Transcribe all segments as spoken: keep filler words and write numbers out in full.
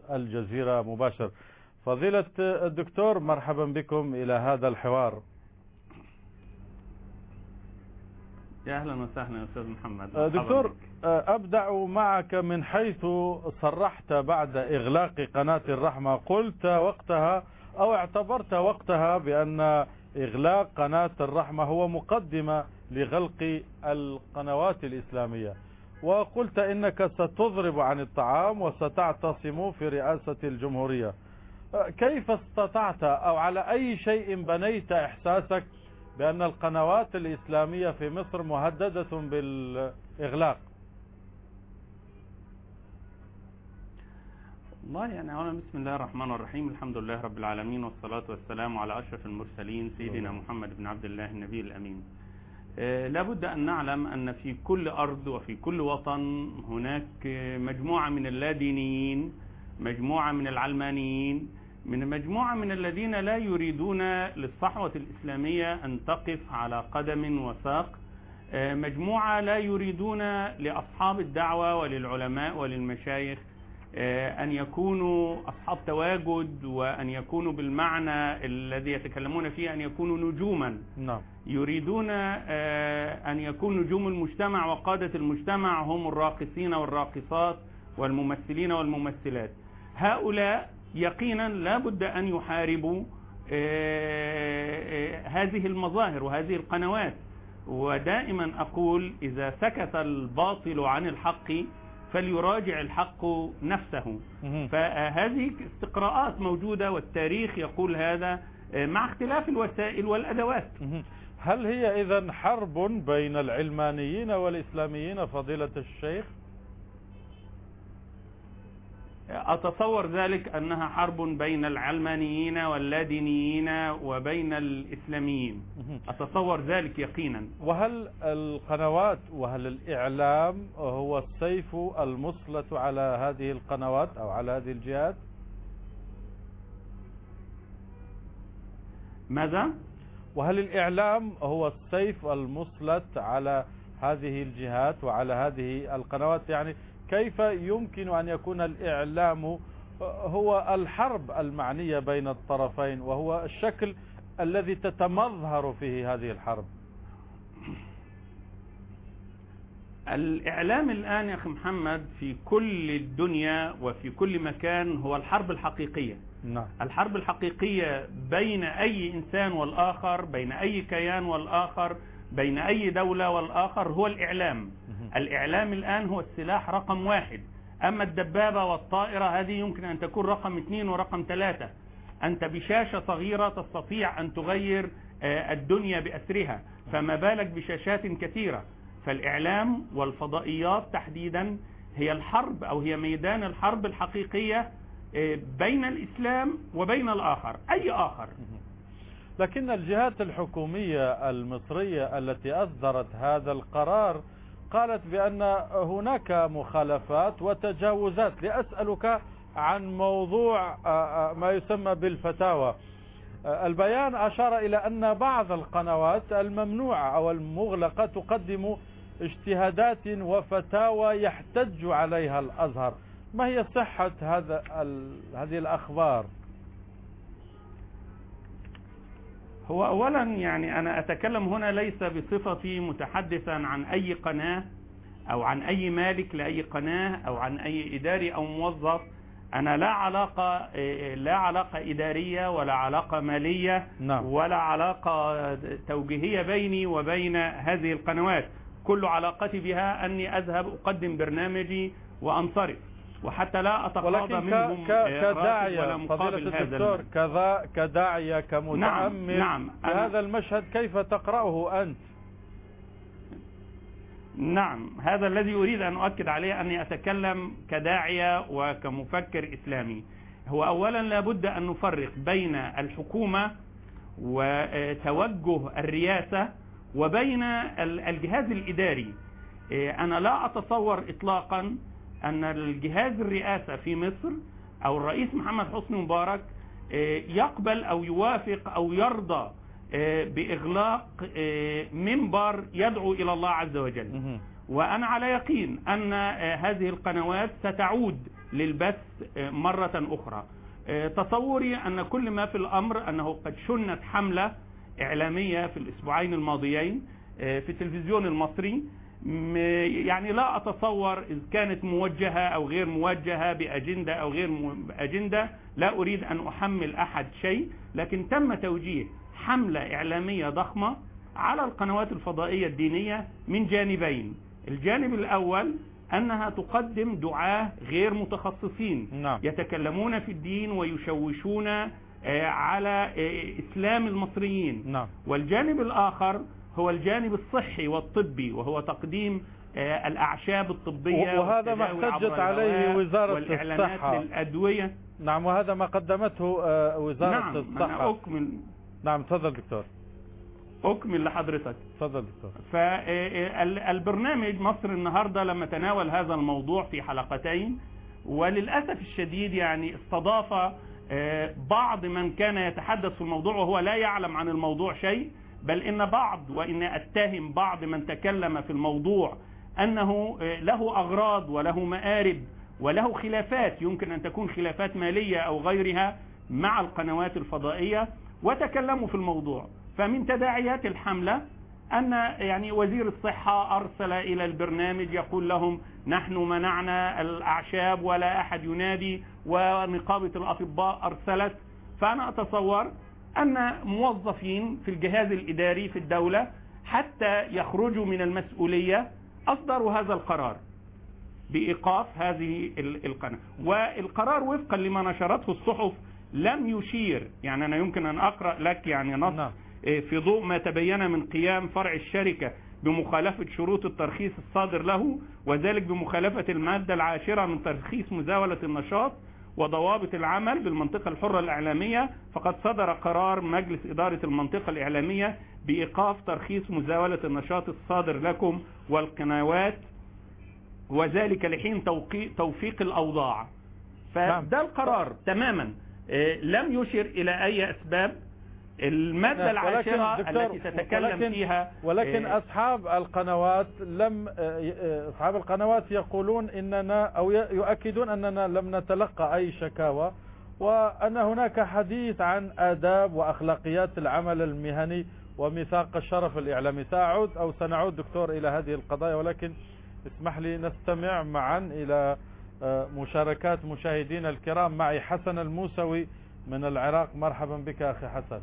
الجزيرة مباشر. فضيلة الدكتور، مرحبا بكم إلى هذا الحوار. يا أهلا وسهلا يا أستاذ محمد. دكتور بك. أبدأ معك من حيث صرحت بعد إغلاق قناة الرحمة، قلت وقتها أو اعتبرت وقتها بأن إغلاق قناة الرحمة هو مقدمة لغلق القنوات الإسلامية، وقلت إنك ستضرب عن الطعام وستعتصم في رئاسة الجمهورية. كيف استطعت أو على أي شيء بنيت إحساسك بأن القنوات الإسلامية في مصر مهددة بالإغلاق؟ والله يعني أولا بسم الله الرحمن الرحيم، الحمد لله رب العالمين، والصلاة والسلام على أشرف المرسلين سيدنا محمد بن عبد الله النبي الأمين. آه لابد أن نعلم أن في كل أرض وفي كل وطن هناك مجموعة من اللادينيين، مجموعة من العلمانيين، من مجموعة من الذين لا يريدون للصحوة الإسلامية أن تقف على قدم وساق، آه مجموعة لا يريدون لأصحاب الدعوة وللعلماء وللمشايخ أن يكونوا أصحاب تواجد، وأن يكونوا بالمعنى الذي يتكلمون فيه أن يكونوا نجوما. نعم. يريدون أن يكون نجوم المجتمع وقادة المجتمع هم الراقصين والراقصات والممثلين والممثلات. هؤلاء يقينا لا بد أن يحاربوا هذه المظاهر وهذه القنوات، ودائما أقول إذا سكت الباطل عن الحق فليراجع الحق نفسه. فهذه استقراءات موجودة والتاريخ يقول هذا مع اختلاف الوسائل والأدوات. هل هي إذن حرب بين العلمانيين والإسلاميين فضيلة الشيخ؟ أتصور ذلك أنها حرب بين العلمانيين واللادينيين وبين الإسلاميين، أتصور ذلك يقينا. وهل القنوات وهل الإعلام هو السيف المسلط على هذه القنوات أو على هذه الجهات؟ ماذا؟ وهل الإعلام هو السيف المسلط على هذه الجهات وعلى هذه القنوات؟ يعني كيف يمكن أن يكون الإعلام هو الحرب المعنية بين الطرفين، وهو الشكل الذي تتمظهر فيه هذه الحرب؟ الإعلام الآن يا أخي محمد في كل الدنيا وفي كل مكان هو الحرب الحقيقية. نعم. الحرب الحقيقية بين أي إنسان والآخر، بين أي كيان والآخر، بين أي دولة والآخر، هو الإعلام. الإعلام الآن هو السلاح رقم واحد. أما الدبابة والطائرة هذه يمكن أن تكون رقم اثنين ورقم ثلاثة. أنت بشاشة صغيرة تستطيع أن تغير الدنيا بأسرها، فما بالك بشاشات كثيرة. فالإعلام والفضائيات تحديدا هي الحرب أو هي ميدان الحرب الحقيقية بين الإسلام وبين الآخر، أي آخر. لكن الجهات الحكومية المصرية التي أصدرت هذا القرار قالت بأن هناك مخالفات وتجاوزات. لأسألك عن موضوع ما يسمى بالفتاوى. البيان أشار إلى أن بعض القنوات الممنوعة أو المغلقة تقدم اجتهادات وفتاوى يحتج عليها الأزهر. ما هي صحة هذا هذه الأخبار؟ هو أولا يعني أنا أتكلم هنا ليس بصفتي متحدثا عن أي قناة أو عن أي مالك لأي قناة أو عن أي إداري أو موظف. أنا لا علاقة لا علاقة إدارية ولا علاقة مالية. نعم. ولا علاقة توجيهية بيني وبين هذه القنوات. كل علاقتي بها أني أذهب أقدم برنامجي وأنصرف، وحتى لا أتقاضى منهم كداعية ولا مقابل هذا. كذا كداعية كمتأمل. نعم. نعم. هذا المشهد كيف تقرأه أنت؟ نعم، هذا الذي أريد أن أؤكد عليه، أني أتكلم كداعية وكمفكر إسلامي. هو أولا لابد أن نفرق بين الحكومة وتوجه الرئاسة وبين الجهاز الإداري. أنا لا أتصور إطلاقا أن الجهاز الرئاسة في مصر أو الرئيس محمد حسني مبارك يقبل أو يوافق أو يرضى بإغلاق منبر يدعو إلى الله عز وجل. وأنا على يقين أن هذه القنوات ستعود للبث مرة أخرى. تصوري أن كل ما في الأمر أنه قد شنت حملة إعلامية في الأسبوعين الماضيين في التلفزيون المصري، يعني لا أتصور إذ كانت موجهة أو غير موجهة بأجندة أو غير بأجندة، لا أريد أن أحمل أحد شيء، لكن تم توجيه حملة إعلامية ضخمة على القنوات الفضائية الدينية من جانبين. الجانب الأول أنها تقدم دعاة غير متخصصين نعم. يتكلمون في الدين ويشوشون على إسلام المصريين. نعم. والجانب الآخر هو الجانب الصحي والطبي، وهو تقديم الأعشاب الطبية، وهذا ما احتجت عليه وزارة الصحة للأدوية. نعم، وهذا ما قدمته وزارة نعم. الصحة. أنا أكمل. نعم تفضل دكتور. أكمل لحضرتك. تفضل دكتور. فالبرنامج مصر النهاردة لما تناول هذا الموضوع في حلقتين، وللأسف الشديد يعني استضاف بعض من كان يتحدث في الموضوع وهو لا يعلم عن الموضوع شيء، بل إن بعض وإن أتهم بعض من تكلم في الموضوع أنه له أغراض وله مآرب وله خلافات، يمكن أن تكون خلافات مالية أو غيرها مع القنوات الفضائية، وتكلموا في الموضوع. فمن تداعيات الحملة أن يعني وزير الصحة أرسل إلى البرنامج يقول لهم نحن منعنا الأعشاب ولا أحد ينادي، ونقابة الأطباء أرسلت. فأنا أتصور أن موظفين في الجهاز الإداري في الدولة حتى يخرجوا من المسؤولية أصدروا هذا القرار بإيقاف هذه القناة، والقرار وفقا لما نشرته الصحف لم يشير، يعني أنا يمكن أن أقرأ لك يعني نص في ضوء ما تبين من قيام فرع الشركة بمخالفة شروط الترخيص الصادر له، وذلك بمخالفة المادة العاشرة من ترخيص مزاولة النشاط وضوابط العمل بالمنطقة الحرة الإعلامية. فقد صدر قرار مجلس إدارة المنطقة الإعلامية بإيقاف ترخيص مزاولة النشاط الصادر لكم والقنوات، وذلك لحين توفيق الأوضاع. فده القرار تماما لم يشر إلى أي أسباب. المادة العاشرة التي تتكلم ولكن فيها ولكن أصحاب القنوات لم أصحاب القنوات يقولون إننا أو يؤكدون أننا لم نتلقى أي شكاوى، وأن هناك حديث عن آداب وأخلاقيات العمل المهني وميثاق الشرف الإعلامي. سأعود أو سنعود دكتور إلى هذه القضايا، ولكن اسمح لي نستمع معا إلى مشاركات مشاهدينا الكرام. معي حسن الموسوي من العراق. مرحبا بك أخي حسن.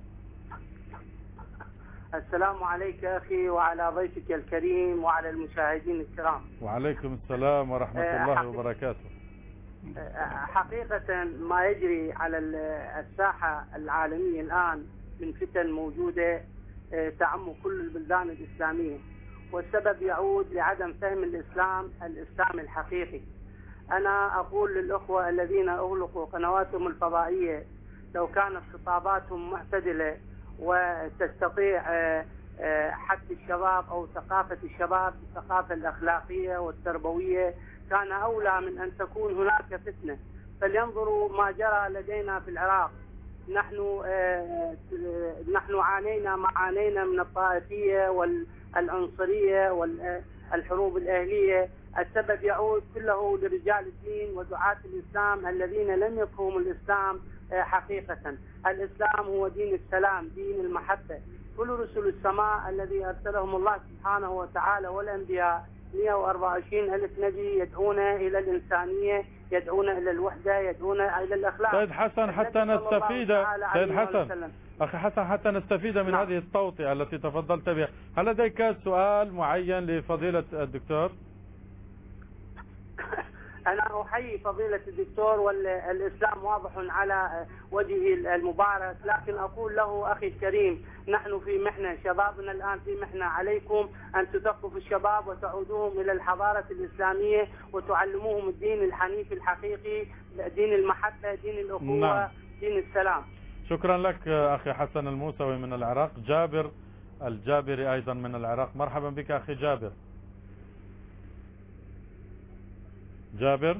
السلام عليك أخي وعلى ضيفك الكريم وعلى المشاهدين الكرام. وعليكم السلام ورحمة الله وبركاته. حقيقة ما يجري على الساحة العالمية الآن من فتن موجودة تعم كل البلدان الإسلامية، والسبب يعود لعدم فهم الإسلام الإسلام الحقيقي. أنا أقول للأخوة الذين أغلقوا قنواتهم الفضائية لو كانت خطاباتهم معتدلة وتستطيع حث الشباب أو ثقافة الشباب الثقافة الأخلاقية والتربوية، كان أولى من أن تكون هناك فتنة. فلينظروا ما جرى لدينا في العراق. نحن نحن عانينا ما عانينا من الطائفية والعنصرية والحروب الأهلية. السبب يعود كله لرجال الدين ودعاة الإسلام الذين لم يفهموا الإسلام حقيقة. الإسلام هو دين السلام، دين المحبة. كل رسل السماء الذي أرسلهم الله سبحانه وتعالى والأنبياء مئة وأربعة وعشرين ألف نبي يدعون إلى الإنسانية، يدعون إلى الوحدة، يدعون إلى الأخلاق. سيد حسن حتى نستفيد سيد حسن أخي حسن حتى نستفيد من نعم. هذه التوطئة التي تفضلت بها، هل لديك سؤال معين لفضيلة الدكتور؟ أنا أحيي فضيلة الدكتور، والإسلام واضح على وجهه المبارك، لكن أقول له أخي الكريم نحن في محنة، شبابنا الآن في محنة. عليكم أن تثقفوا الشباب وتعودوهم إلى الحضارة الإسلامية وتعلموهم الدين الحنيف الحقيقي، دين المحبة، دين الأخوة، نعم. دين السلام. شكرا لك أخي حسن الموسوي من العراق. جابر الجابري أيضا من العراق. مرحبا بك أخي جابر. جابر.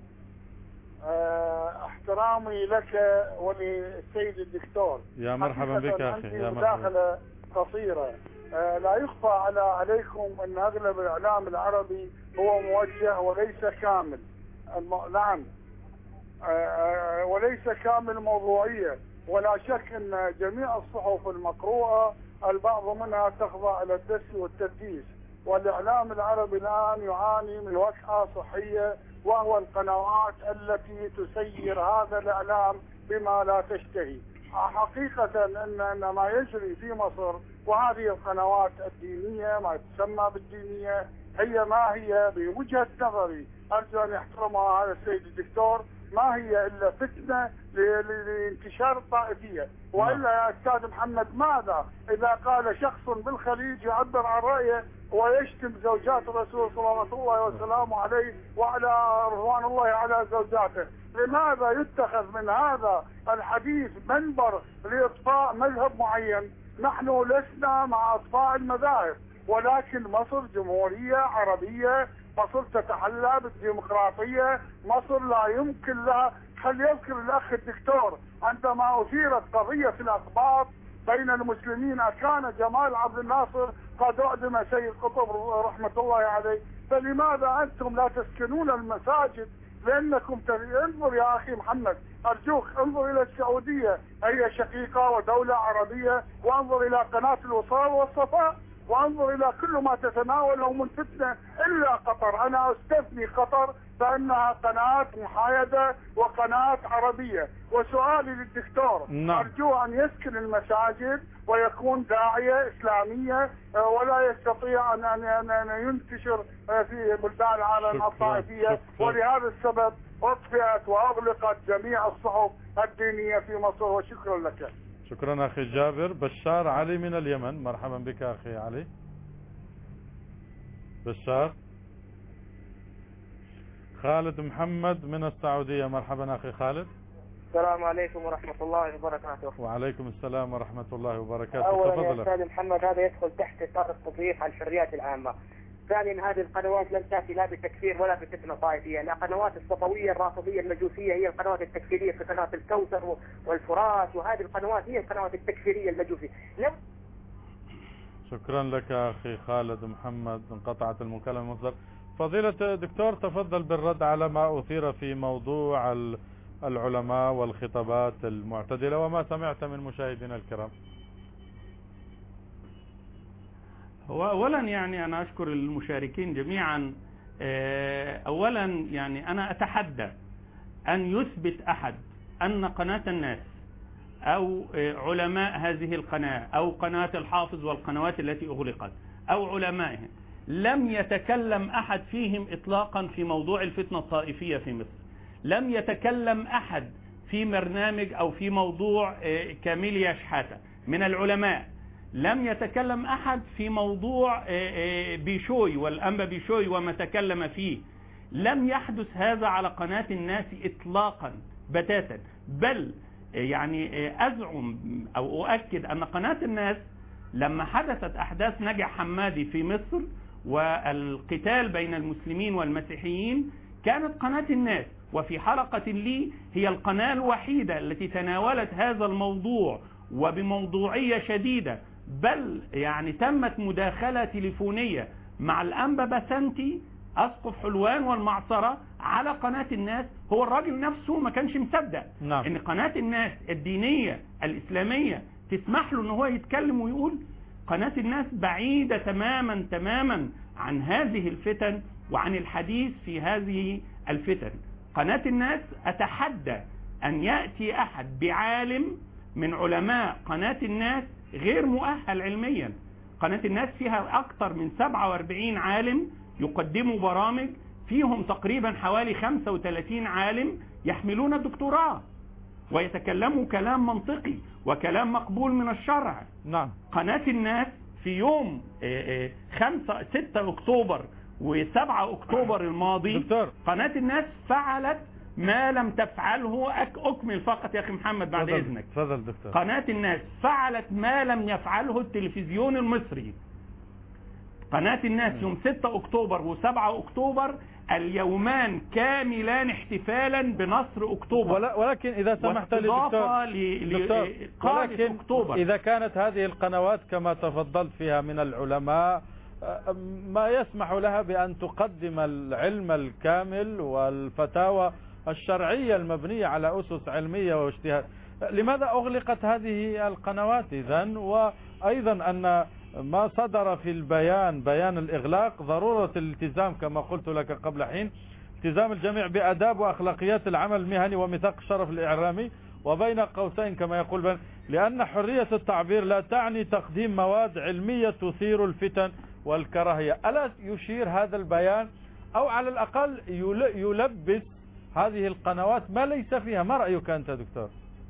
احترامي لك وللسيد الدكتور. يا مرحبا بك أخي. يا مداخلة قصيرة. لا يخفى على عليكم أن أغلب الإعلام العربي هو موجه وليس كامل. نعم، وليس كامل موضوعية. ولا شك أن جميع الصحف المقروءة البعض منها تخضع إلى الدس والتدليس، والإعلام العربي الآن يعاني من وقعة صحية، وهو القنوات التي تسير هذا الإعلام بما لا تشتهي. حقيقة أن أن ما يجري في مصر وهذه القنوات الدينية ما تسمى بالدينية هي ما هي بوجهة نظري، أرجو أن يحترمها هذا السيد الدكتور، ما هي إلا فتنة لانتشار الطائفية. وإلا يا أستاذ محمد، ماذا إذا قال شخص بالخليج يعبر عن رأيه ويشتم زوجات الرسول صلى الله وسلامه عليه وعلى رضوان الله على زوجاته؟ لماذا يتخذ من هذا الحديث منبر لإطفاء مذهب معين؟ نحن لسنا مع إطفاء المذاهب، ولكن مصر جمهورية عربية، مصر تتحلى بالديمقراطية، مصر لا يمكن لها. خل يذكر الأخ الدكتور عندما أثيرت قضية الأقباط بين المسلمين كان جمال عبد الناصر قد أعدم سيد قطب رحمة الله عليه، فلماذا أنتم لا تسكنون المساجد؟ لأنكم انظر يا أخي محمد، أرجوك انظر إلى السعودية، هي شقيقة ودولة عربية، وانظر إلى قناة الوصال والصفاء، وانظر إلى كل ما تتناوله من فتنة إلا قطر. أنا أستثني قطر فإنها قناة محايدة وقناة عربية. وسؤالي للدكتور، نعم. أرجو أن يسكن المساجد ويكون داعية إسلامية، ولا يستطيع أن أن ينتشر في بلدان العالم الطائفية. ولهذا السبب أطفئت وأغلقت جميع الصحف الدينية في مصر. وشكرا لك. شكرا أخي جابر. بشار علي من اليمن، مرحبا بك أخي علي. بشار. خالد محمد من السعودية، مرحبا أخي خالد. السلام عليكم ورحمة الله وبركاته. وعليكم السلام ورحمة الله وبركاته. أولا تفضل. يا أستاذ محمد، هذا يدخل تحت إطار التضييق على الحريات العامة. ثانيا، هذه القنوات لم تأتي لا بتكفير ولا بفتنة طائفية. لا، قنوات الصفوية الرافضية المجوسية هي القنوات التكفيرية في قناة الكوثر والفرات، وهذه القنوات هي القنوات التكفيرية المجوسية. لم شكرا لك أخي خالد محمد. انقطعت المكالمة المصدر. فضيلة دكتور، تفضل بالرد على ما أثير في موضوع العلماء والخطابات المعتدلة وما سمعت من مشاهدينا الكرام. هو أولا يعني أنا أشكر المشاركين جميعا. أولا يعني أنا أتحدى أن يثبت أحد أن قناة الناس أو علماء هذه القناة أو قناة الحافظ والقنوات التي أغلقت أو علمائهم لم يتكلم أحد فيهم إطلاقا في موضوع الفتنة الطائفية في مصر. لم يتكلم أحد في برنامج أو في موضوع كاميليا شحاتة من العلماء. لم يتكلم أحد في موضوع بيشوي والأنبا بيشوي وما تكلم فيه. لم يحدث هذا على قناة الناس إطلاقا بتاتا. بل يعني أزعم أو أؤكد أن قناة الناس لما حدثت أحداث نجع حمادي في مصر والقتال بين المسلمين والمسيحيين، كانت قناة الناس وفي حلقة لي هي القناة الوحيدة التي تناولت هذا الموضوع وبموضوعية شديدة. بل يعني تمت مداخلة تليفونية مع الأنبا بسنتي أسقف حلوان والمعصرة على قناة الناس. هو الراجل نفسه ما كانش مصدق نعم. ان قناة الناس الدينية الإسلامية تسمح له ان هو يتكلم ويقول. قناة الناس بعيدة تماما تماما عن هذه الفتن وعن الحديث في هذه الفتن. قناة الناس أتحدى أن يأتي أحد بعالم من علماء قناة الناس غير مؤهل علميا. قناة الناس فيها أكثر من سبعة وأربعين عالم يقدموا برامج، فيهم تقريبا حوالي خمسة وثلاثين عالم يحملون الدكتوراه ويتكلموا كلام منطقي وكلام مقبول من الشرع. نعم. قناة الناس في يوم خمسة ستة أكتوبر وسبعة أكتوبر الماضي دكتور. قناة الناس فعلت ما لم تفعله. أك أكمل فقط يا أخي محمد بعد فضل. إذنك. تفضل دكتور. قناة الناس فعلت ما لم يفعله التلفزيون المصري. قناة الناس يوم ستة أكتوبر وسبعة أكتوبر اليومان كاملان احتفالا بنصر أكتوبر. ولكن إذا سمحت لي دكتور, دكتور ولكن أكتوبر. إذا كانت هذه القنوات كما تفضلت فيها من العلماء ما يسمح لها بأن تقدم العلم الكامل والفتاوى الشرعية المبنية على أسس علمية واجتهاد. لماذا أغلقت هذه القنوات إذن؟ وأيضا أن ما صدر في البيان بيان الإغلاق ضرورة الالتزام كما قلت لك قبل حين، التزام الجميع بأداب وأخلاقيات العمل المهني وميثاق الشرف الإعلامي، وبين قوسين كما يقول بن، لأن حرية التعبير لا تعني تقديم مواد علمية تثير الفتن والكراهية. ألا يشير هذا البيان أو على الأقل يلبس هذه القنوات ما ليس فيها؟ ما رأيك أنت دكتور؟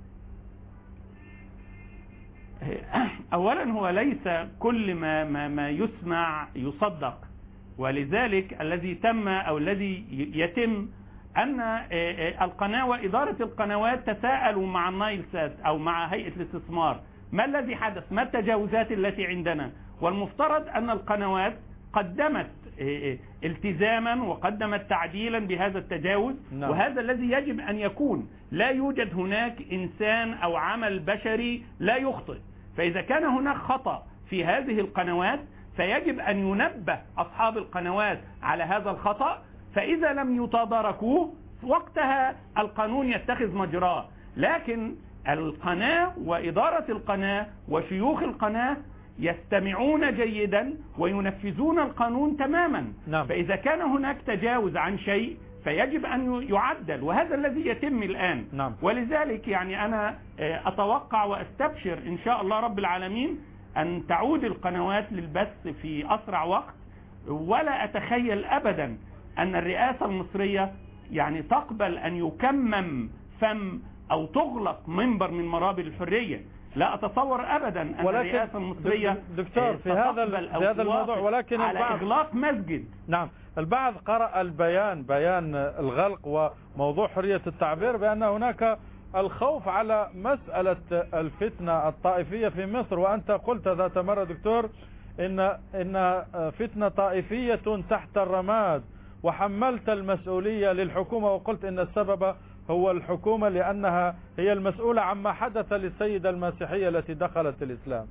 أولا هو ليس كل ما, ما, ما يسمع يصدق، ولذلك الذي تم أو الذي يتم أن القناة وإدارة القنوات تساءلوا مع النايل سات أو مع هيئة الاستثمار ما الذي حدث، ما التجاوزات التي عندنا، والمفترض أن القنوات قدمت التزاما وقدمت تعديلا بهذا التجاوز. نعم. وهذا الذي يجب أن يكون، لا يوجد هناك إنسان أو عمل بشري لا يخطئ، فإذا كان هناك خطأ في هذه القنوات فيجب أن ينبه أصحاب القنوات على هذا الخطأ، فإذا لم يتداركوه وقتها القانون يتخذ مجراه. لكن القناة وإدارة القناة وشيوخ القناة يستمعون جيدا وينفذون القانون تماما. نعم. فإذا كان هناك تجاوز عن شيء فيجب أن يعدل، وهذا الذي يتم الآن. نعم. ولذلك يعني أنا أتوقع وأستبشر إن شاء الله رب العالمين أن تعود القنوات للبث في أسرع وقت، ولا أتخيل أبدا أن الرئاسة المصرية يعني تقبل أن يكمم فم أو تغلق منبر من منابر الحرية. لا أتصور أبدا أن الرئاسة المصرية دكتور في هذا في هذا الموضوع، ولكن على البعض إغلاق مسجد. نعم، البعض قرأ البيان بيان الغلق وموضوع حرية التعبير بأن هناك الخوف على مسألة الفتنة الطائفية في مصر، وأنت قلت ذات مرة دكتور إن إن فتنة طائفية تحت الرماد، وحملت المسؤولية للحكومة وقلت إن السبب هو الحكومة لأنها هي المسؤولة عما حدث للسيدة المسيحية التي دخلت الإسلام.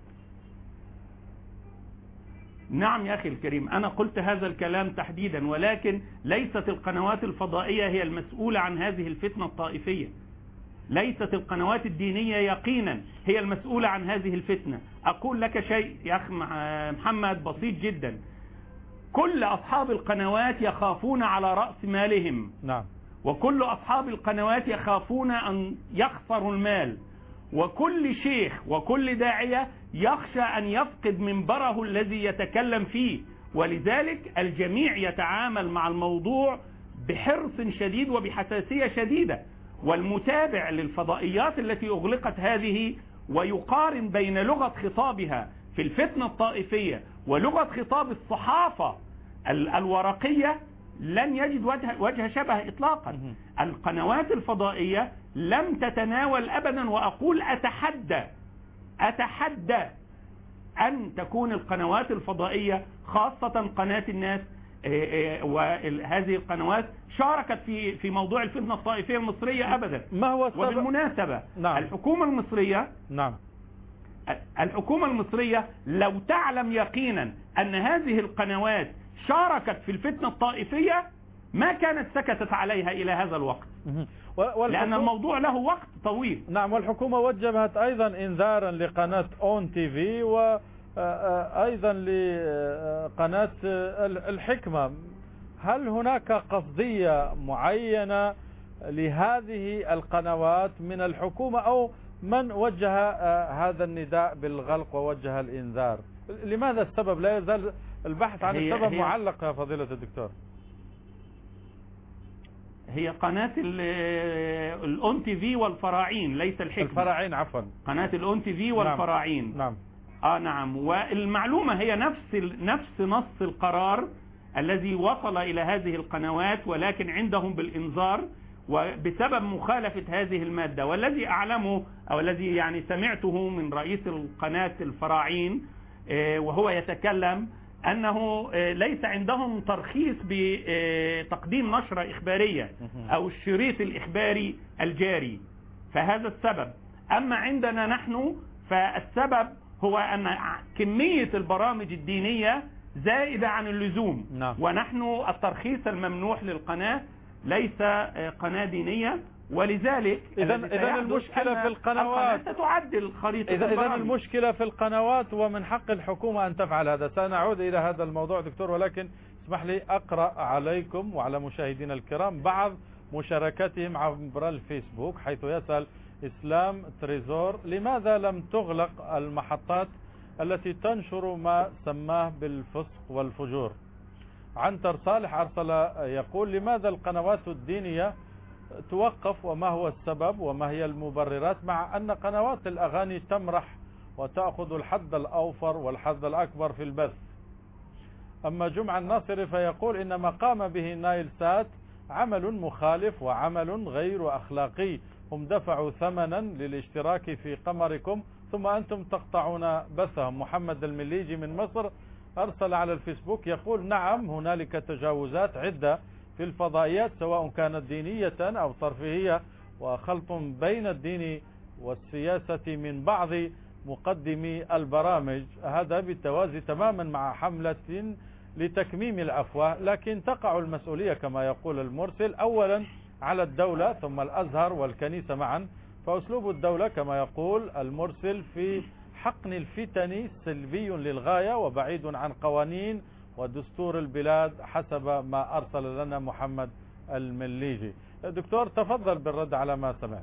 نعم يا أخي الكريم، أنا قلت هذا الكلام تحديدا، ولكن ليست القنوات الفضائية هي المسؤولة عن هذه الفتنة الطائفية. ليست القنوات الدينية يقينا هي المسؤولة عن هذه الفتنة. أقول لك شيء يا أخي محمد بسيط جدا، كل أصحاب القنوات يخافون على رأس مالهم. نعم. وكل أصحاب القنوات يخافون أن يخسروا المال، وكل شيخ وكل داعية يخشى أن يفقد منبره الذي يتكلم فيه، ولذلك الجميع يتعامل مع الموضوع بحرص شديد وبحساسية شديدة. والمتابع للفضائيات التي أغلقت هذه ويقارن بين لغة خطابها في الفتنة الطائفية ولغة خطاب الصحافة الورقية لن يجد وجه, وجه شبه إطلاقا. القنوات الفضائية لم تتناول أبدا، وأقول أتحدى أتحدى أن تكون القنوات الفضائية خاصة قناة الناس وهذه القنوات شاركت في في موضوع الفتنة الطائفية المصرية أبدا. ما هو السبب؟ وبالمناسبة نعم. الحكومة المصرية نعم الحكومة المصرية لو تعلم يقينا أن هذه القنوات شاركت في الفتنة الطائفية ما كانت سكتت عليها إلى هذا الوقت، لأن الموضوع له وقت طويل. نعم، والحكومة وجهت أيضا إنذارا لقناة أون تي في وأيضا لقناة الحكمة. هل هناك قصدية معينة لهذه القنوات من الحكومة، أو من وجه هذا النداء بالغلق ووجه الإنذار؟ لماذا السبب؟ لا يزال البحث عن هي السبب هي معلق يا فضيلة الدكتور. هي قناة الأون تي في والفراعين، ليس الحكمة. الفراعين عفوا. قناة الأون تي في والفراعين. نعم. نعم. آه نعم. والمعلومة هي نفس نفس نص القرار الذي وصل إلى هذه القنوات، ولكن عندهم بالإنذار وبسبب مخالفة هذه المادة. والذي أعلمه أو الذي يعني سمعته من رئيس القناة الفراعين وهو يتكلم أنه ليس عندهم ترخيص بتقديم نشرة إخبارية أو الشريط الإخباري الجاري، فهذا السبب. أما عندنا نحن فالسبب هو أن كمية البرامج الدينية زائدة عن اللزوم. نعم. ونحن الترخيص الممنوح للقناة ليس قناة دينية، ولذلك إذا إذا المشكلة في القنوات ستعدل خريطة إذا إذا البرامج. المشكلة في القنوات، ومن حق الحكومة أن تفعل هذا. سنعود إلى هذا الموضوع دكتور، ولكن اسمح لي أقرأ عليكم وعلى مشاهدينا الكرام بعض مشاركاتهم عبر الفيسبوك، حيث يسأل إسلام تريزور: لماذا لم تغلق المحطات التي تنشر ما سماه بالفسق والفجور؟ عنتر صالح أرسل يقول: لماذا القنوات الدينية توقف، وما هو السبب وما هي المبررات، مع أن قنوات الأغاني تمرح وتأخذ الحد الأوفر والحد الأكبر في البث؟ أما جمع الناصري فيقول: إن ما قام به نايل سات عمل مخالف وعمل غير أخلاقي، هم دفعوا ثمنا للاشتراك في قمركم ثم أنتم تقطعون بثهم. محمد المليجي من مصر أرسل على الفيسبوك يقول: نعم، هنالك تجاوزات عدة في الفضائيات سواء كانت دينية أو ترفيهية، وخلط بين الدين والسياسة من بعض مقدمي البرامج، هذا بالتوازي تماما مع حملة لتكميم الأفواه، لكن تقع المسؤولية كما يقول المرسل أولا على الدولة ثم الأزهر والكنيسة معا، فأسلوب الدولة كما يقول المرسل في حقن الفتن سلبي للغاية وبعيد عن قوانين ودستور البلاد حسب ما أرسل لنا محمد المليجي. دكتور تفضل بالرد على ما سمعت.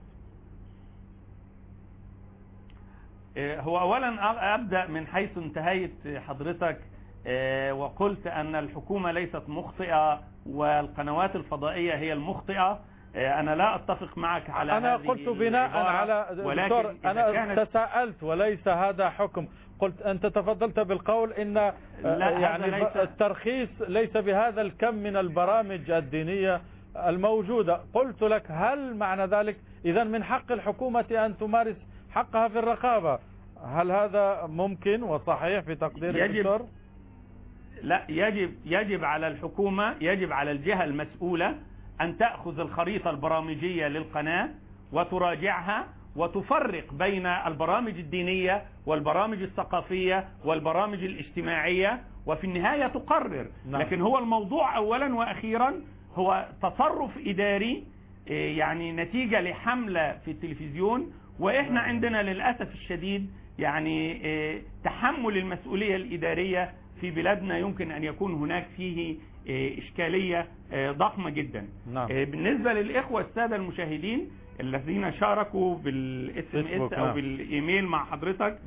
هو أولا أبدأ من حيث انتهيت حضرتك وقلت أن الحكومة ليست مخطئة والقنوات الفضائية هي المخطئة. أنا لا أتفق معك على أنا هذه قلت بناء على دكتور، أنا كانت... تساءلت وليس هذا حكم. قلت أنت تفضلت بالقول إن يعني ليس... الترخيص ليس بهذا الكم من البرامج الدينية الموجودة. قلت لك: هل معنى ذلك إذا من حق الحكومة أن تمارس حقها في الرقابة؟ هل هذا ممكن وصحيح في تقدير الدكتور؟ لا، يجب يجب على الحكومة، يجب على الجهة المسؤولة أن تأخذ الخريطة البرامجية للقناة وتراجعها وتفرق بين البرامج الدينية والبرامج الثقافية والبرامج الاجتماعية، وفي النهاية تقرر. نعم. لكن هو الموضوع أولا وأخيرا هو تصرف إداري، يعني نتيجة لحملة في التلفزيون، وإحنا عندنا للأسف الشديد يعني تحمل المسؤولية الإدارية في بلادنا يمكن أن يكون هناك فيه إشكالية ضخمة جدا. نعم. بالنسبة للإخوة السادة المشاهدين الذين شاركوا بالاس ام اس أو بالإيميل مع حضرتك،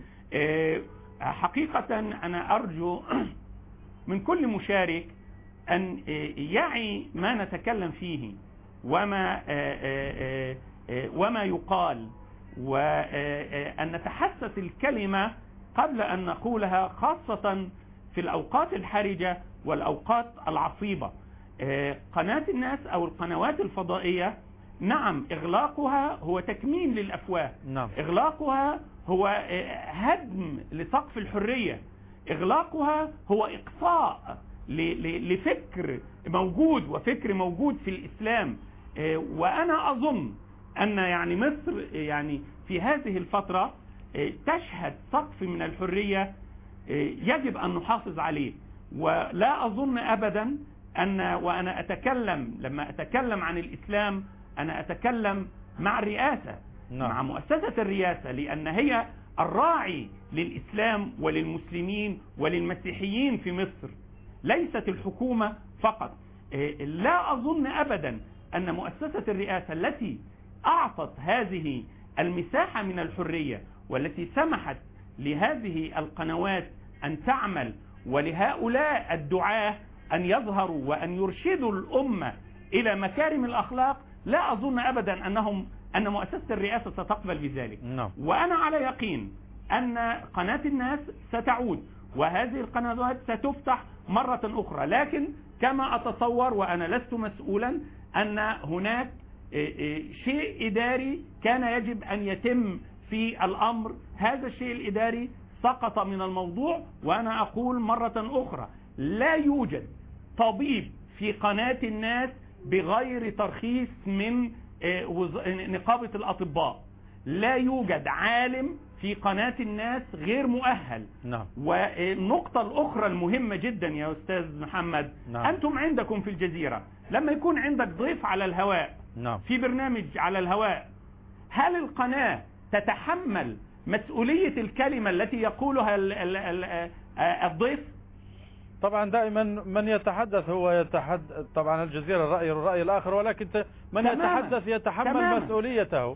حقيقة أنا أرجو من كل مشارك أن يعي ما نتكلم فيه وما وما يقال، وأن نتحسس الكلمة قبل أن نقولها، خاصة في الأوقات الحرجة والأوقات العصيبة. قناة الناس أو القنوات الفضائية، نعم إغلاقها هو تكميم للأفواه. نعم. إغلاقها هو هدم لسقف الحرية. إغلاقها هو إقصاء لفكر موجود وفكر موجود في الإسلام. وأنا أظن أن يعني مصر يعني في هذه الفترة تشهد سقف من الحرية يجب أن نحافظ عليه. ولا أظن أبدا أن وأنا أتكلم لما أتكلم عن الإسلام أنا أتكلم مع الرئاسة. نعم. مع مؤسسة الرئاسة، لأن هي الراعي للإسلام وللمسلمين وللمسيحيين في مصر، ليست الحكومة فقط. لا أظن أبدا أن مؤسسة الرئاسة التي أعطت هذه المساحة من الحرية والتي سمحت لهذه القنوات أن تعمل ولهؤلاء الدعاة أن يظهروا وأن يرشدوا الأمة إلى مكارم الأخلاق، لا أظن أبدا أنهم أن مؤسسة الرئاسة ستقبل بذلك. نعم. وأنا على يقين أن قناة الناس ستعود وهذه القنوات ستفتح مرة أخرى، لكن كما أتصور وأنا لست مسؤولا أن هناك شيء إداري كان يجب أن يتم في الأمر. هذا الشيء الإداري سقط من الموضوع. وأنا أقول مرة أخرى لا يوجد طبيب في قناة الناس بغير ترخيص من نقابة الأطباء. لا يوجد عالم في قناة الناس غير مؤهل. نعم. والنقطة الأخرى المهمة جدا يا أستاذ محمد، نعم. أنتم عندكم في الجزيرة لما يكون عندك ضيف على الهواء نعم. في برنامج على الهواء، هل القناة تتحمل مسؤولية الكلمة التي يقولها ال ال ال الضيف؟ طبعا دائما من يتحدث هو يتحدث، طبعا الجزيرة الرأي والرأي الآخر، ولكن من تماماً. يتحدث يتحمل تماماً. مسؤوليته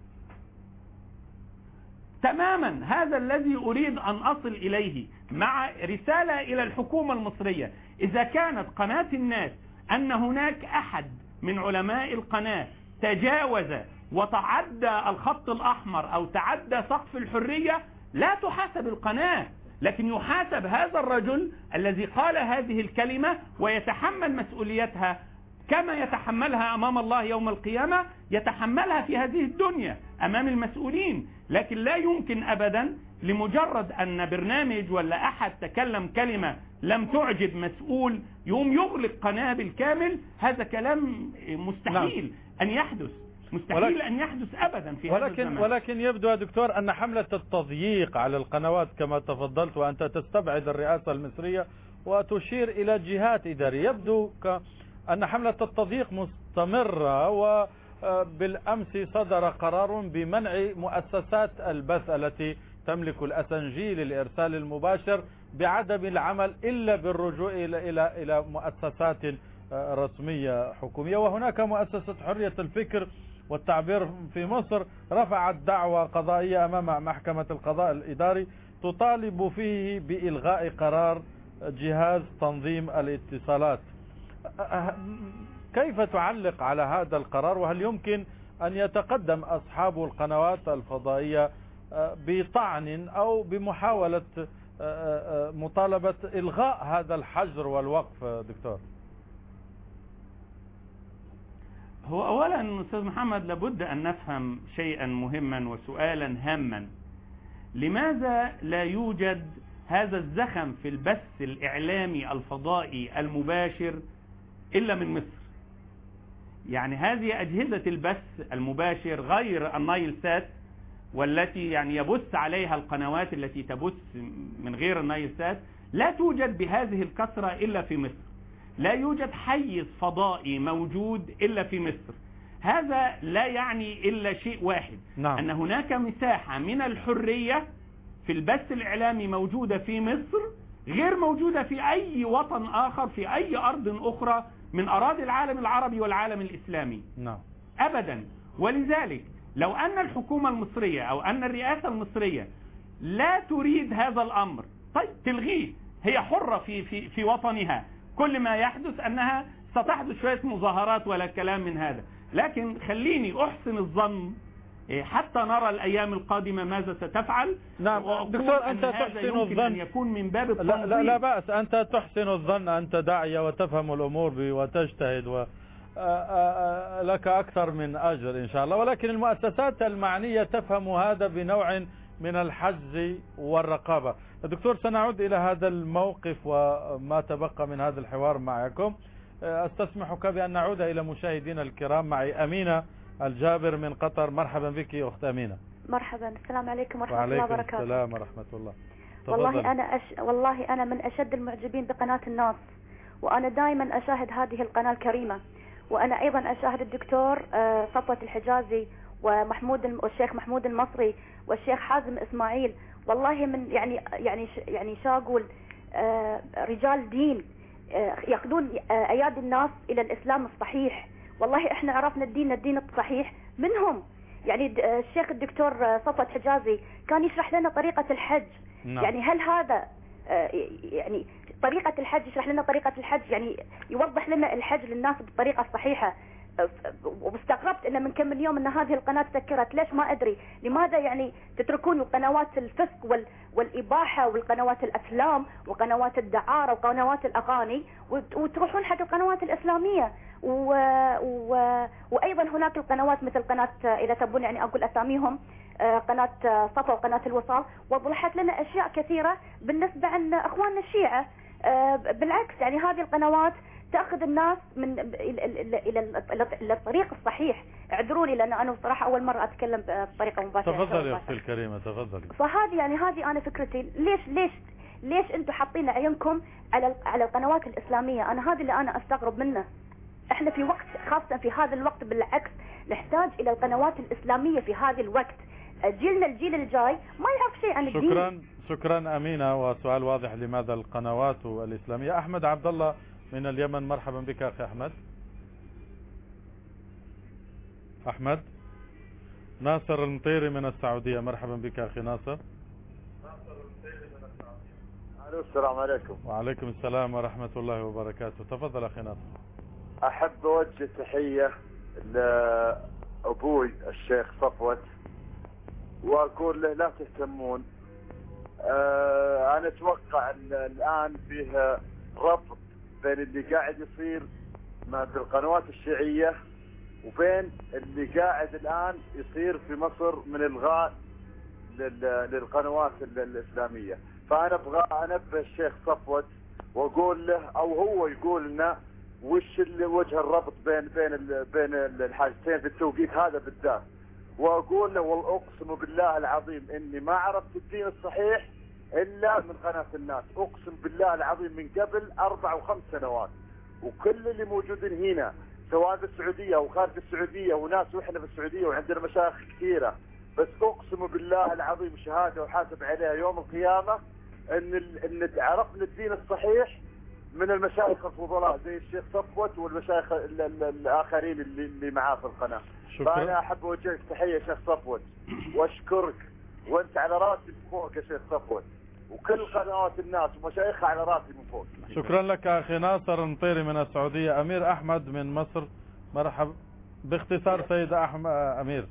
تماما. هذا الذي أريد أن أصل إليه مع رسالة إلى الحكومة المصرية. إذا كانت قناة الناس أن هناك أحد من علماء القناة تجاوز وتعدى الخط الأحمر أو تعدى سقف الحرية، لا تحاسب القناة، لكن يحاسب هذا الرجل الذي قال هذه الكلمة ويتحمل مسؤوليتها كما يتحملها أمام الله يوم القيامة، يتحملها في هذه الدنيا أمام المسؤولين. لكن لا يمكن أبدا لمجرد أن برنامج ولا أحد تكلم كلمة لم تعجب مسؤول يوم يغلق قناة بالكامل. هذا كلام مستحيل نعم. أن يحدث، مستحيل ولكن أن يحدث أبدا في ولكن هذا الزمان. ولكن يبدو يا دكتور أن حملة التضييق على القنوات كما تفضلت، وأنت تستبعد الرئاسة المصرية وتشير إلى جهات إدارية، يبدو أن حملة التضييق مستمرة، وبالأمس صدر قرار بمنع مؤسسات البث التي تملك الأسنجي للإرسال المباشر بعدم العمل إلا بالرجوع إلى إلى إلى مؤسسات رسمية حكومية. وهناك مؤسسة حرية الفكر والتعبير في مصر رفعت دعوى قضائية أمام محكمة القضاء الإداري تطالب فيه بإلغاء قرار جهاز تنظيم الاتصالات. كيف تعلق على هذا القرار، وهل يمكن أن يتقدم أصحاب القنوات الفضائية بطعن أو بمحاولة مطالبة إلغاء هذا الحجر والوقف دكتور؟ هو أولا أستاذ محمد لابد أن نفهم شيئا مهما وسؤالا هاما. لماذا لا يوجد هذا الزخم في البث الإعلامي الفضائي المباشر إلا من مصر؟ يعني هذه أجهزة البث المباشر غير النايل سات والتي يعني يبث عليها القنوات التي تبث من غير النايل سات لا توجد بهذه الكثرة إلا في مصر. لا يوجد حيز فضائي موجود إلا في مصر. هذا لا يعني إلا شيء واحد، نعم. أن هناك مساحة من الحرية في البث الإعلامي موجودة في مصر غير موجودة في أي وطن آخر في أي أرض أخرى من أراضي العالم العربي والعالم الإسلامي، نعم. أبدا. ولذلك لو أن الحكومة المصرية أو أن الرئاسة المصرية لا تريد هذا الأمر، طيب تلغيه، هي حرة في, في, في وطنها. كل ما يحدث أنها ستحدث شوية مظاهرات ولا كلام من هذا، لكن خليني أحسن الظن حتى نرى الأيام القادمة ماذا ستفعل. نعم دكتور، أنت تحسن الظن أن يكون من باب التنظيم. لا, لا, لا بأس، أنت تحسن الظن، أنت داعية وتفهم الأمور وتجتهد و لك أكثر من أجر إن شاء الله، ولكن المؤسسات المعنية تفهم هذا بنوع من الحجز والرقابة. دكتور، سنعود إلى هذا الموقف وما تبقى من هذا الحوار معكم. استسمحك بأن نعود إلى مشاهدينا الكرام. معي أمينة الجابر من قطر. مرحبا بك يا أخت أمينة. مرحبا، السلام عليكم ورحمة الله وبركاته. وعليكم السلام ورحمة الله. والله أنا أش... والله أنا من أشد المعجبين بقناة الناس، وأنا دائما أشاهد هذه القناة الكريمة، وأنا أيضا أشاهد الدكتور صفوة الحجازي ومحمود والشيخ محمود المصري والشيخ حازم إسماعيل. والله من يعني يعني يعني شو أقول، رجال دين يقودون أيادي الناس إلى الإسلام الصحيح. والله إحنا عرفنا الدين الدين الصحيح منهم. يعني الشيخ الدكتور صفوة حجازي كان يشرح لنا طريقة الحج. نعم. يعني هل هذا يعني طريقة الحج، يشرح لنا طريقة الحج، يعني يوضح لنا الحج للناس بالطريقة الصحيحة. واستغربت ان من كم من يوم ان هذه القناة سكرت. ليش ما ادري لماذا يعني تتركون قنوات الفسق وال والاباحة والقنوات الافلام وقنوات الدعارة وقنوات الاغاني وتروحون حق القنوات الاسلامية. و... و... وايضا هناك القنوات مثل قناة، اذا تبون يعني اقول اساميهم، قناة صفا وقناة الوصال، وضحت لنا اشياء كثيرة بالنسبة عن اخواننا الشيعة. بالعكس يعني هذه القنوات تأخذ الناس من إلى إلى الطريق الصحيح. اعذروني لأن أنا بصراحة أول مرة أتكلم بطريقة مباشرة. تفضلي يا أختي الكريمة، تفضلي. فهذه يعني هذه أنا فكرتي. ليش ليش ليش أنتم حاطين عينكم على على القنوات الإسلامية؟ أنا هذا اللي أنا أستغرب منه. احنا في وقت خاصة في هذا الوقت بالعكس نحتاج الى القنوات الاسلامية في هذا الوقت. جيلنا الجيل الجاي ما يعرف شيء عن الدين. شكرا شكرا أمينة، وسؤال واضح لماذا القنوات الإسلامية. أحمد عبد الله من اليمن، مرحبا بك أخي أحمد. أحمد. ناصر المطيري من السعودية، مرحبا بك أخي ناصر. السلام عليكم. وعليكم السلام ورحمة الله وبركاته. تفضل أخي ناصر. أحب أوجه تحية لأبوي الشيخ صفوت وأقول له لا تهتمون. أه أنا أتوقع أن الآن فيه ربط بين اللي قاعد يصير ما في القنوات الشيعية وبين اللي قاعد الآن يصير في مصر من الغاء للقنوات الإسلامية. فأنا أبغى أنبه الشيخ صفوت وأقول له أو هو يقول لنا وش وجه الربط بين بين بين الحاجتين في التوقيت هذا بالذات. وأقول له والأقسم بالله العظيم إني ما عرفت الدين الصحيح إلا من قناة الناس، أقسم بالله العظيم من قبل أربع وخمس سنوات. وكل اللي موجودين هنا سواء في السعودية أو خارج السعودية وناس وإحنا في السعودية وعندنا مشايخ كثيرة، بس أقسم بالله العظيم شهادة وحاسب عليها يوم القيامة إن إن عرفنا الدين الصحيح من المشايخ الفضلاء زي الشيخ صفوت والمشايخ الآخرين اللي اللي معاه في القناة. فأنا أحب أوجهك تحية شيخ صفوت وأشكرك، وأنت على راسي من فوق يا شيخ صفوت، وكل قنوات الناس ومشايخها على راسي من فوق. شكرا لك أخي ناصر المطيري من السعودية. أمير أحمد من مصر، مرحبا. باختصار سيد أحمد أمير.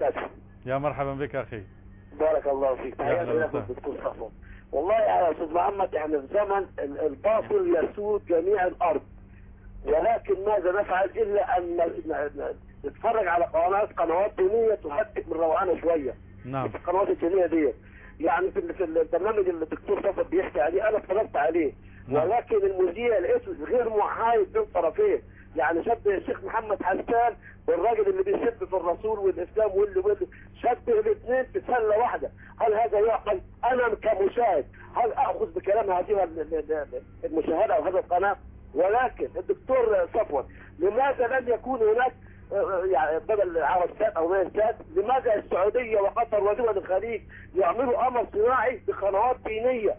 يا مرحبا بك أخي. بارك الله فيك. تحياتي لكم دكتور صفوت. والله يا أستاذ محمد احنا في زمن الباطل يسود جميع الأرض، ولكن ماذا نفعل إلا أن نتفرج على قنوات قنوات دينية تهدئ من روعانة شوية. نعم. القنوات الدينية دي يعني في في البرنامج اللي الدكتور صفوت بيحكي عليه أنا اتفرجت عليه. نعم. ولكن المذيع لقيته غير محايد بين طرفين، يعني شبه الشيخ محمد حسان والراجل اللي بيسب في الرسول والإسلام واللي واللي شبه الاثنين في سلة واحدة. هل هذا يعقل؟ أنا كمشاهد هل أخذ بكلام هذه المشاهدة أو هذا القناة؟ ولكن الدكتور صفوت لماذا لم يكون هناك يعني بدل عربستات أو ميستات؟ لماذا السعودية وقطر ودول الخليج يعملوا أمر صناعي بقنوات دينية؟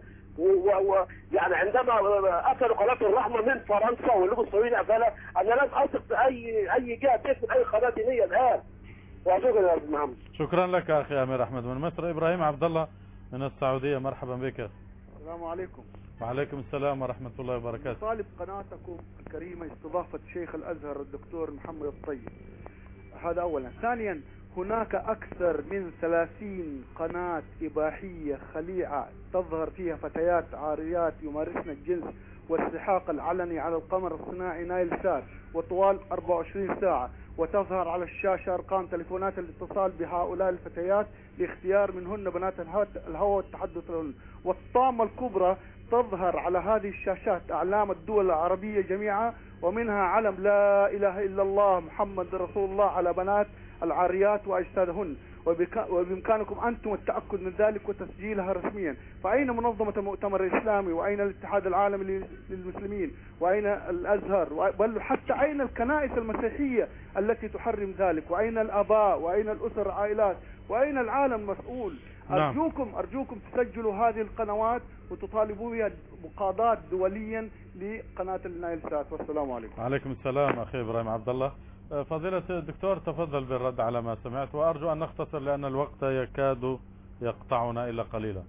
ويعني عندما أكلوا قناة الرحمة من فرنسا واللغة السعودية قالها أنا لم أثق في أي أي جهة تقفل أي قناة دينية الآن. وشكرا يا أستاذ محمد. شكرا لك أخي أمير أحمد من مصر. إبراهيم عبد الله من السعودية، مرحبا بك. السلام عليكم. وعليكم السلام ورحمة الله وبركاته. طالب قناتكم الكريمة استضافة شيخ الأزهر الدكتور محمد الطيب، هذا أولا. ثانيا هناك أكثر من ثلاثين قناة إباحية خليعة تظهر فيها فتيات عاريات يمارسن الجنس والسحاق العلني على القمر الصناعي نايل سات وطوال أربعة وعشرين ساعة، وتظهر على الشاشة أرقام تليفونات الاتصال بهؤلاء الفتيات لاختيار منهن بنات الهوى والتحدث لهن. والطامة الكبرى تظهر على هذه الشاشات أعلام الدول العربية جميعا، ومنها علم لا إله إلا الله محمد رسول الله على بنات العاريات وأجسادهن، وبإمكانكم أنتم التأكد من ذلك وتسجيلها رسميا. فأين منظمة المؤتمر الإسلامي؟ وأين الاتحاد العالمي للمسلمين؟ وأين الأزهر؟ بل حتى أين الكنائس المسيحية التي تحرم ذلك؟ وأين الآباء؟ وأين الأسر العائلات؟ وأين العالم المسؤول؟ أرجوكم أرجوكم تسجلوا هذه القنوات وتطالبوا بها مقاضاة دوليا لقناة النايل سات. والسلام عليكم. وعليكم السلام أخي إبراهيم عبد الله. فضيلة الدكتور تفضل بالرد على ما سمعت، وأرجو أن نختصر لأن الوقت يكاد يقطعنا إلا قليلا.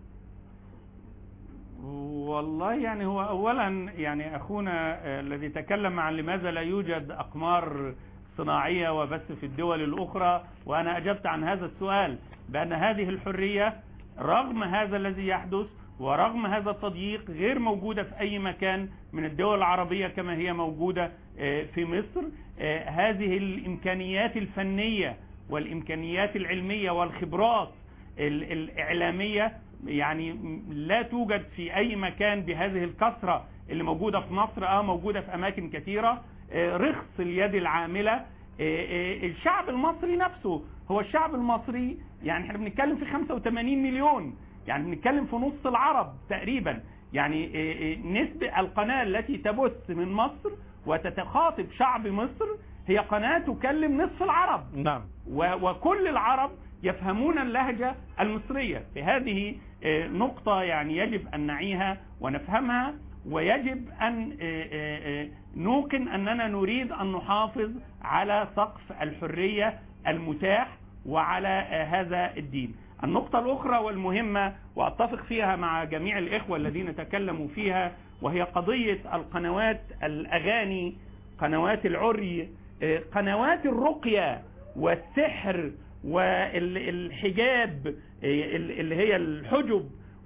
والله يعني هو أولا يعني أخونا الذي تكلم عن لماذا لا يوجد أقمار صناعية وبث في الدول الأخرى، وأنا أجبت عن هذا السؤال بأن هذه الحرية رغم هذا الذي يحدث ورغم هذا التضييق غير موجودة في أي مكان من الدول العربية كما هي موجودة في مصر. هذه الإمكانيات الفنية والإمكانيات العلمية والخبرات الإعلامية يعني لا توجد في أي مكان بهذه الكثرة اللي موجودة في مصر. اه موجودة في أماكن كثيرة. رخص اليد العاملة. الشعب المصري نفسه هو الشعب المصري يعني احنا بنتكلم في خمسة وثمانين مليون، يعني بنتكلم في نص العرب تقريبا. يعني نسبة القناة التي تبث من مصر وتتخاطب شعب مصر، هي قناة تكلم نصف العرب. نعم. وكل العرب يفهمون اللهجة المصرية. في هذه نقطة يعني يجب أن نعيها ونفهمها، ويجب أن نوقن أننا نريد أن نحافظ على سقف الحرية المتاح وعلى هذا الدين. النقطة الأخرى والمهمة وأتفق فيها مع جميع الإخوة الذين تكلموا فيها، وهي قضية القنوات الأغاني، قنوات العري، قنوات الرقية والسحر والحجاب اللي هي الحجب،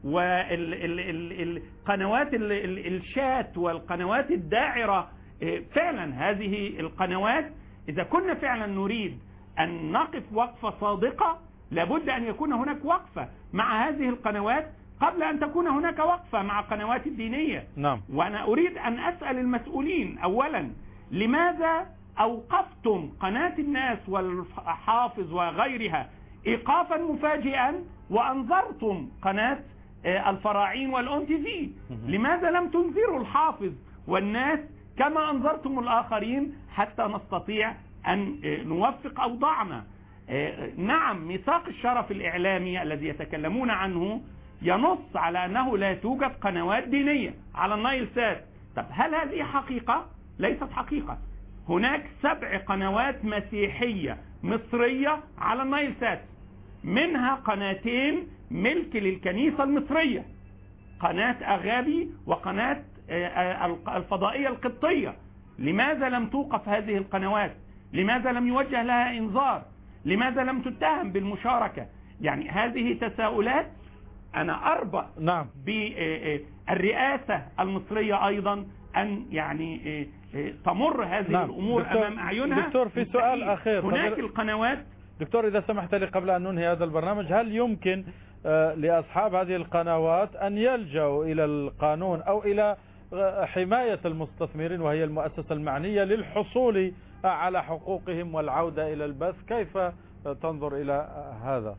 والقنوات الشات والقنوات الداعرة. فعلا هذه القنوات إذا كنا فعلا نريد أن نقف وقفة صادقة لابد أن يكون هناك وقفة مع هذه القنوات قبل أن تكون هناك وقفة مع قنوات الدينية. نعم. وأنا أريد أن أسأل المسؤولين أولا، لماذا أوقفتم قناة الناس والحافظ وغيرها إيقافا مفاجئا وأنظرتم قناة الفراعين والأون تي في؟ لماذا لم تنذروا الحافظ والناس كما أنذرتم الآخرين حتى نستطيع أن نوفق أوضاعنا؟ نعم، ميثاق الشرف الإعلامي الذي يتكلمون عنه ينص على أنه لا توجد قنوات دينية على النايل سات. طب هل هذه حقيقة؟ ليست حقيقة. هناك سبع قنوات مسيحية مصرية على النايل سات، منها قناتين ملك للكنيسة المصرية، قناة أغابي وقناة الفضائية القبطية. لماذا لم توقف هذه القنوات؟ لماذا لم يوجه لها إنذار؟ لماذا لم تتهم بالمشاركة؟ يعني هذه تساؤلات أنا أربأ نعم. بالرئاسة المصرية أيضا أن يعني تمر هذه نعم. الأمور دكتور أمام أعينها. دكتور في سؤال أخير، هناك القنوات. دكتور إذا سمحت لي قبل أن ننهي هذا البرنامج، هل يمكن لأصحاب هذه القنوات أن يلجأوا إلى القانون أو إلى حماية المستثمرين وهي المؤسسة المعنية للحصول على حقوقهم والعودة إلى البث؟ كيف تنظر إلى هذا؟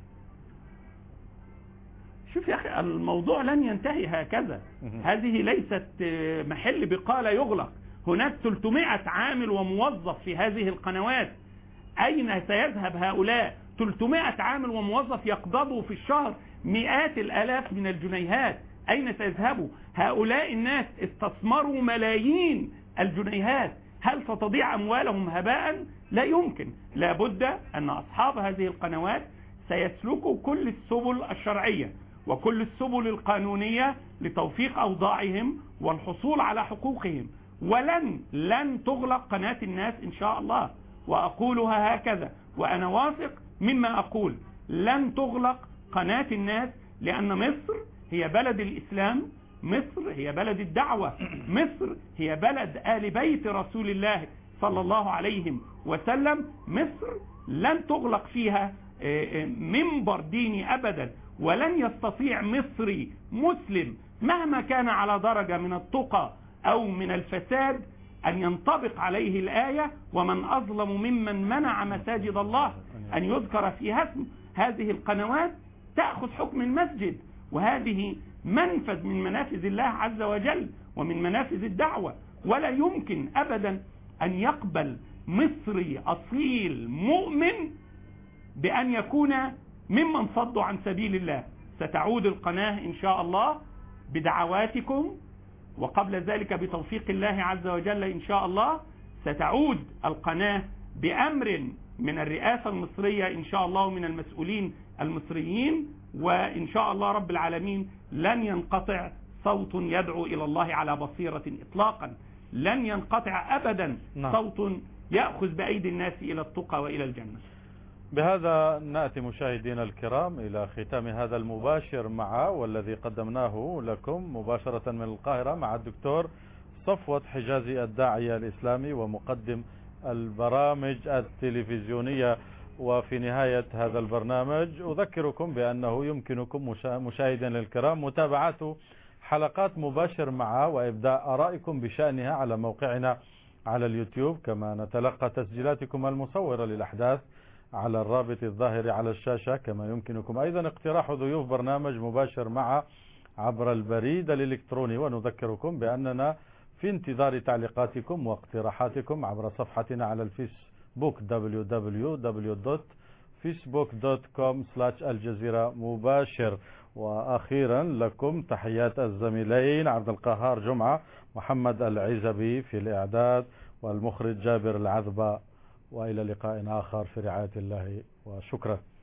شوف يا أخي، الموضوع لن ينتهي هكذا. هذه ليست محل بقالة يغلق. هناك ثلاثمائة عامل وموظف في هذه القنوات. أين سيذهب هؤلاء؟ ثلاثمائة عامل وموظف يقبضوا في الشهر مئات الآلاف من الجنيهات. أين سيذهبوا؟ هؤلاء الناس استثمروا ملايين الجنيهات. هل ستضيع أموالهم هباء؟ لا يمكن. لابد أن أصحاب هذه القنوات سيسلكوا كل السبل الشرعية وكل السبل القانونية لتوفيق أوضاعهم والحصول على حقوقهم. ولن لن تغلق قناة الناس إن شاء الله، وأقولها هكذا وأنا واثق مما أقول. لن تغلق قناة الناس، لأن مصر هي بلد الإسلام، مصر هي بلد الدعوة، مصر هي بلد آل بيت رسول الله صلى الله عليه وسلم. مصر لن تغلق فيها منبر ديني أبدا، ولن يستطيع مصري مسلم مهما كان على درجة من التقى أو من الفساد أن ينطبق عليه الآية: ومن أظلم ممن منع مساجد الله أن يذكر فيها اسم. هذه القنوات تأخذ حكم المسجد، وهذه منفذ من منافذ الله عز وجل ومن منافذ الدعوة. ولا يمكن أبدا أن يقبل مصري أصيل مؤمن بأن يكون ممن صدوا عن سبيل الله. ستعود القناة إن شاء الله بدعواتكم، وقبل ذلك بتوفيق الله عز وجل إن شاء الله ستعود القناة بأمر من الرئاسة المصرية إن شاء الله ومن المسؤولين المصريين. وإن شاء الله رب العالمين لن ينقطع صوت يدعو إلى الله على بصيرة إطلاقا. لن ينقطع أبدا صوت يأخذ بأيدي الناس إلى التقى وإلى الجنة. بهذا نأتي مشاهدينا الكرام إلى ختام هذا المباشر مع والذي قدمناه لكم مباشرة من القاهرة مع الدكتور صفوت حجازي، الداعية الإسلامي ومقدم البرامج التلفزيونية. وفي نهاية هذا البرنامج أذكركم بأنه يمكنكم مشاهدينا الكرام متابعة حلقات مباشر معه وإبداء آرائكم بشأنها على موقعنا على اليوتيوب، كما نتلقى تسجيلاتكم المصورة للأحداث على الرابط الظاهر على الشاشة. كما يمكنكم أيضا اقتراح ضيوف برنامج مباشر مع عبر البريد الإلكتروني. ونذكركم بأننا في انتظار تعليقاتكم واقتراحاتكم عبر صفحتنا على الفيسبوك دبليو دبليو دبليو دوت فيسبوك دوت كوم سلاش الجزيرة مباشر. وأخيرا لكم تحيات الزميلين عبد القهار جمعة، محمد العزبي في الإعداد، والمخرج جابر العذبة، وإلى لقاء آخر في رعاية الله وشكرا.